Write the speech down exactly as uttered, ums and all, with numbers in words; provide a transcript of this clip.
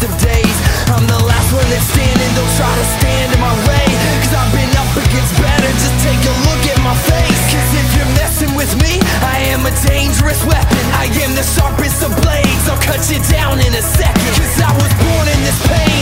of days. I'm the last one that's standing, they'll try to stand in my way, cause I've been up against better, just take a look at my face. Cause if you're messing with me, I am a dangerous weapon. I am the sharpest of blades, I'll cut you down in a second. Cause I was born in this pain.